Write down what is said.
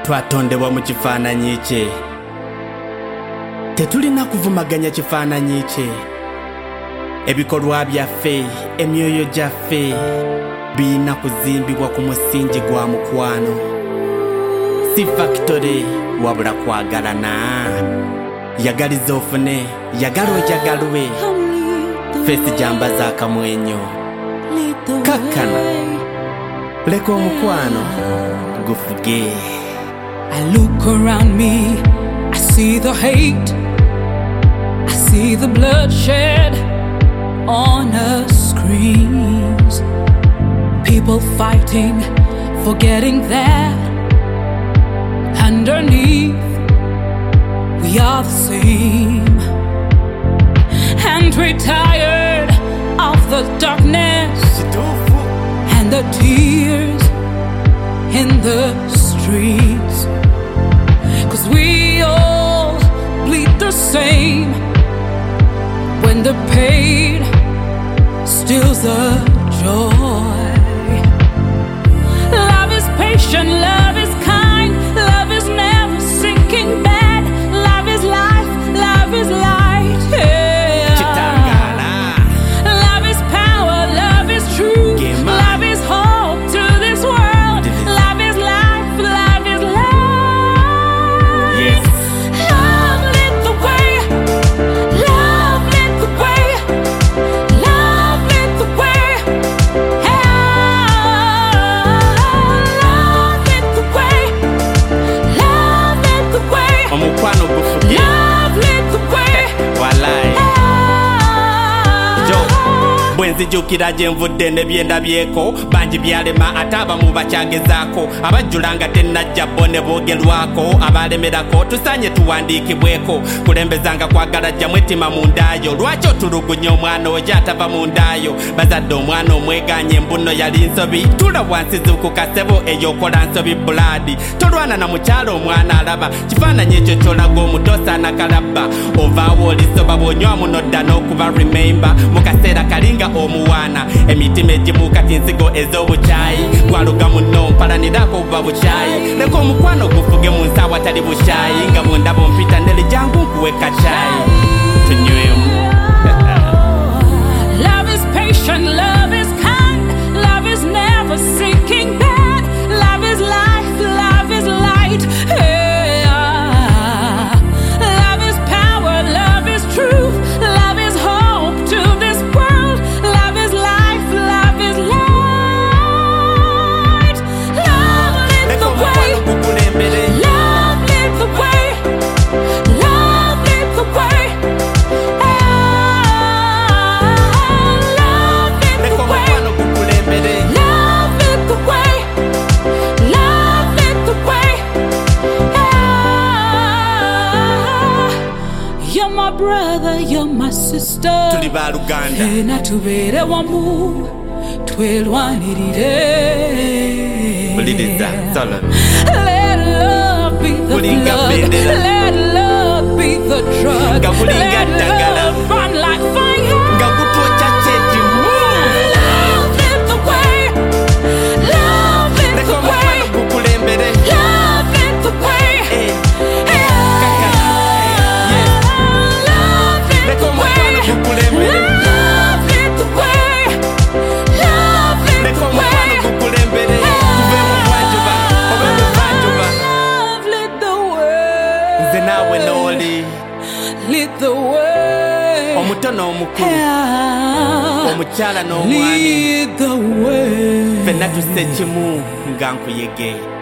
twatondebwa mu kifaananyi kye. Tetulina kuvumaganya kifaananyi kye. Ebikolwa byaffe, emyoyo gyaffe birina kuzimbibwa ku musingi gwa mukwano. Si factory wabula kwagalana. Yagaliza ofune, yagala ojagalwe. Fesi jambaza akamwenyo. Kakkana, leka omukwano gufuge. I look around me, I see the hate, I see the bloodshed on the screens. People fighting, forgetting that underneath we are the same. And we're tired of the darkness and the tears in the streets. 'Cause we all bleed the same when the pain steals the joy. Love is patient, love is kind, love is never sinking bad. Love is life, love is light, yeah. Love is power, love is truth, love is hope to this world. Love is life, love is light. Yes. Love lit the way, love lit the way, love lit the way, love lit the way, love lit the way, Omukwano gufuge. love lit the way. Walai. Jo, bwenzijukira gye nvudde ne byendabyeko bangi byalema ate abamu bakyagezaako abajjulanga tennajja bo ne boogerwako abalemerako tusaanye tuwandiikibweko kulembezanga kwagala jjamu ettima mu ndaayo lwaki otulugunya omwana oyo atava mu ndaayo bazadde omwana omweganye embuno yali nsobi tula wansi zuukuka ssebo ey'okola nsobi bulaadi tolwana na mukyalo omwana alaba kifaananyi ekyo kyolaga omutosaana kalabba ovaawo olisoba bw'onywa muno dda n'okuba remember mu kaseera kalinga omuwaana emitima egimu kati nsigo ez'obukyayi gwaluga muno mpalanirako obuba bukyayi leka omukwano gufuge mu nsi awatali bukyayi nga bwondaba ompita neri jangu nkuwe kacyayi tunywemu. Love is patient, love is kind, love is never sinking bad. Love is life, love is light, yeah. Love is power, love is truth, love is hope to this world. Love is life, love is light. Love lit Leka the way, omukwano gukulembere. love lit the way, love lit the way, love lit Leka the way. omukwano gukulembere. Love lit the way, love lit the way, you're my brother, you're my sister. Tuli baaluganda. Fena tubeere wamu, twelwanirire. Buliriza, solo. Let love be the Kulinga blood, bendera. let love be the drug, Nga kulinga let ddagala. love run like fire. Nga gutwokya kyekimu. Love lit the way, love lit Leka the way, omukwano gukulembere. love lit the way, love lit Leka the way, omukwano gukulembere. love lit the way, love lit Leka the omukwano way, gukulembere. Tuve mu bwanjuba, obe mu bwanjuba. love lit the way, Nze naawe n'oli. lit the way, Omuto n'omukulu. Omukyala n'omwami. lead the way. Ffenna tusse kimu nga nkuyege.